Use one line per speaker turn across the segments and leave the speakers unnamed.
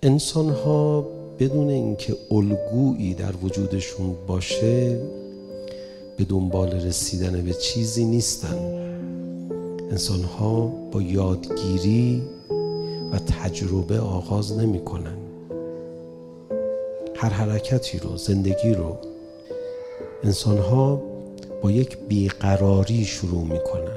انسان ها بدون اینکه الگویی در وجودشون باشه به دنبال رسیدن به چیزی نیستن. انسان ها با یادگیری و تجربه آغاز نمی کنن. هر حرکتی رو، زندگی رو، انسان ها با یک بیقراری شروع می کنن.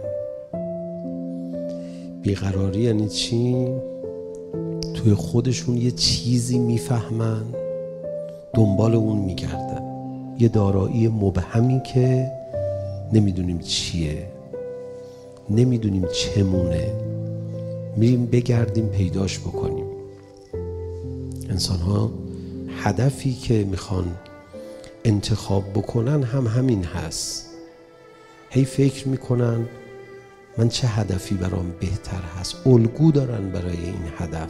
بیقراری یعنی چی؟ توی خودشون یه چیزی میفهمن، دنبال اون میگردن، یه دارایی مبهمی که نمیدونیم چیه، نمیدونیم چمونه، میریم بگردیم پیداش بکنیم. انسان ها هدفی که میخوان انتخاب بکنن هم همین هست. هی فکر میکنن من چه هدفی برام بهتر هست، الگو دارن برای این هدف.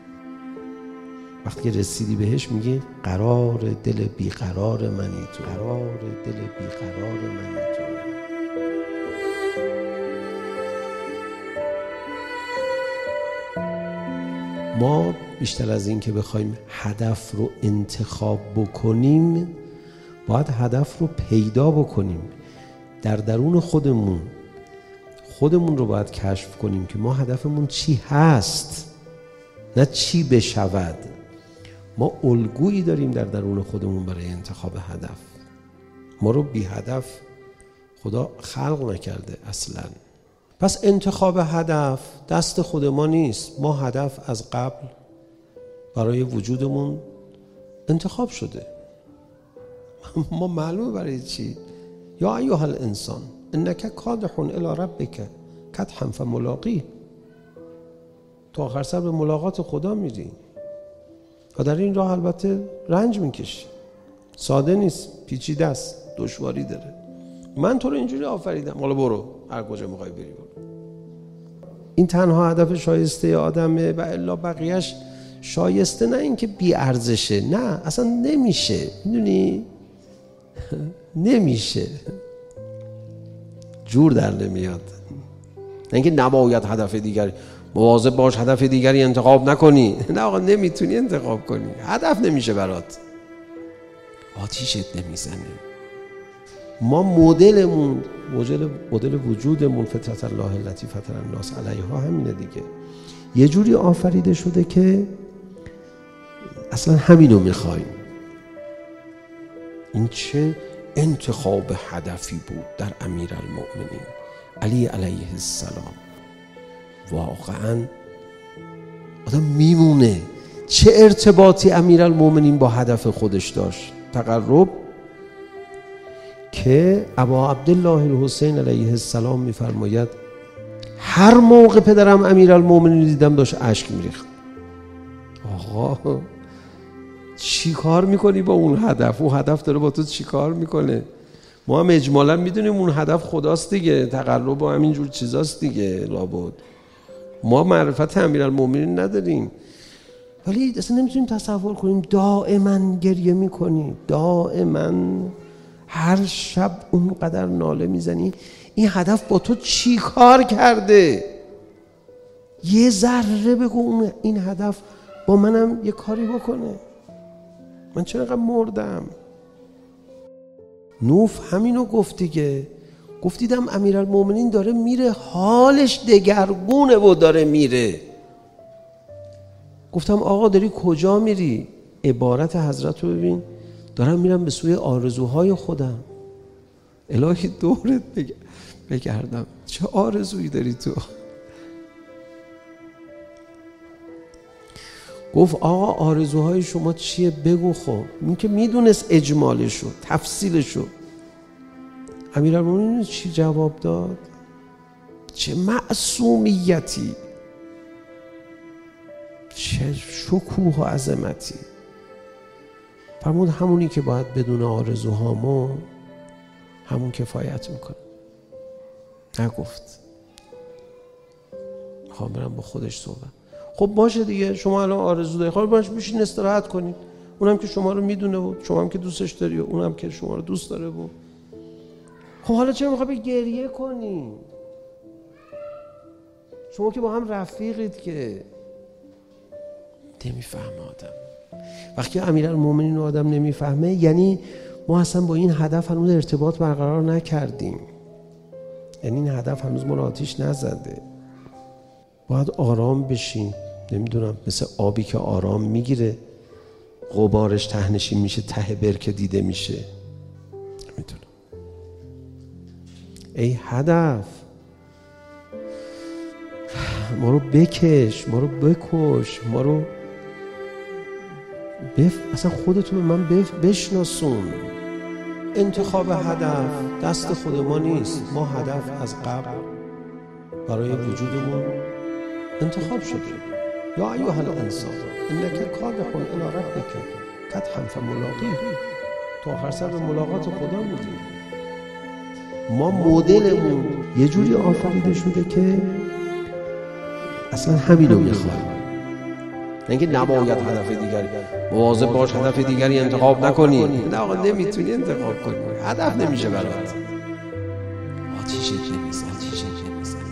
وقتی که رسیدی بهش میگی قرار دل بیقرار منی تو، قرار دل بیقرار منی تو. ما بیشتر از این که بخوایم هدف رو انتخاب بکنیم باید هدف رو پیدا بکنیم. در درون خودمون رو باید کشف کنیم که ما هدفمون چی هست، نه چی بشود. ما الگویی داریم در درون خودمون برای انتخاب هدف. ما رو بی هدف خدا خلق نکرده اصلا. پس انتخاب هدف دست خود ما نیست. ما هدف از قبل برای وجودمون انتخاب شده. ما معلومه برای چی. یا ایها الانسان انک کادح الی ربک کدحا فملاقیه. تو آخر سر به ملاقات خدا میری و در این راه البته رنج میکشی، ساده نیست، پیچیده است، دشواری داره. من تو رو اینجوری آفریدم، حالا برو هر کجا میخوای بری برو. این تنها هدف شایسته آدمه و الا بقیهش شایسته نه اینکه بی ارزشه، نه اصلا نمیشه. میدونی نمیشه، جور در نمیاد. نه اینکه نباید هدف دیگری، مواظب باش هدف دیگری انتخاب نکنی. نه آقا نمیتونی انتخاب کنی، هدف نمیشه برات، آتیشت نمیزنه. ما مدل وجودمون فطرت الله التي فطر الناس علیها همینه دیگه. یه جوری آفریده شده که اصلا همینو میخوایم. این چه انتخاب هدفی بود در امیرالمؤمنین علی علیه السلام. واقعا آدم میمونه چه ارتباطی امیرالمؤمنین با هدف خودش داشت. تقرب که ابا عبدالله الحسین علیه السلام میفرماید هر موقع پدرم امیرالمؤمنین دیدم داشت اشک میریخت. آقا چی کار میکنی با اون هدف؟ اون هدف داره با تو چی کار میکنه؟ ما هم اجمالا میدونیم اون هدف خداست دیگه، تقرب و همینجور چیزاست دیگه. لابد ما معرفت امیرالمؤمنین نداریم، ولی اصلا نمیتونیم تصور کنیم دائما گریه میکنی، دائما هر شب اونقدر ناله میزنی. این هدف با تو چی کار کرده؟ یه ذره بگو این هدف با منم یه کاری بکنه. من چرا اینقدر مردم؟ نوح همینو گفت دیگه. گفت دیدم امیرالمؤمنین داره میره، حالش دگرگونه و داره میره. گفتم آقا داری کجا میری؟ عبارت حضرت رو ببین، دارم میرم به سوی آرزوهای خودم. الهی دورت بگردم، چه آرزویی داری تو؟ گفت آقا آرزوهای شما چیه بگو. خب این که میدونست اجمالشو تفصیلشو. امیرالمؤمنین چی جواب داد؟ چه معصومیتی، چه شکوه و عظمتی. فرمود همونی که باید بدون آرزوهامو همون کفایت میکنه. نگفت میخوام برم با خودش صحبت. خب باشه دیگه، شما الان آرزو داری، خب باشه بشین استراحت کنید. اونم که شما رو میدونه و شما هم که دوستش داری و اونم که شما رو دوست داره و خب حالا چرا میخوای گریه کنی؟ شما که با هم رفیقید که نمیفهمه آدم. وقتی امیرالمومنین رو آدم نمیفهمه یعنی ما اصلا با این هدف هنوز ارتباط برقرار نکردیم، یعنی این هدف هنوز ما رو آتیش نزده. باید آرام بشیم، نمیدونم مثل آبی که آرام میگیره غبارش تهنشین میشه، ته برکه دیده میشه. نمیدونم. ای هدف، ما رو بکش، ما رو بکش، ما رو اصلا خودتو به من بشناسون. انتخاب هدف دست خود ما نیست. ما هدف از قبل برای وجودمون انتخاب شده. یا ایها الانسان انک کادح الی ربک کدحا فملاقیه. تو آخر سر به ملاقات خدا میریم. ما مدلمون یه جوری آفریده شده که اصلا همینو میخوایم. اینکه نباید هدف دیگری، مواظب باش هدف دیگری انتخاب نکنی. نه آقا نمیتونی انتخاب کنی، هدف نمیشه برات. آتیش نمیزن، آتیش نمیزن.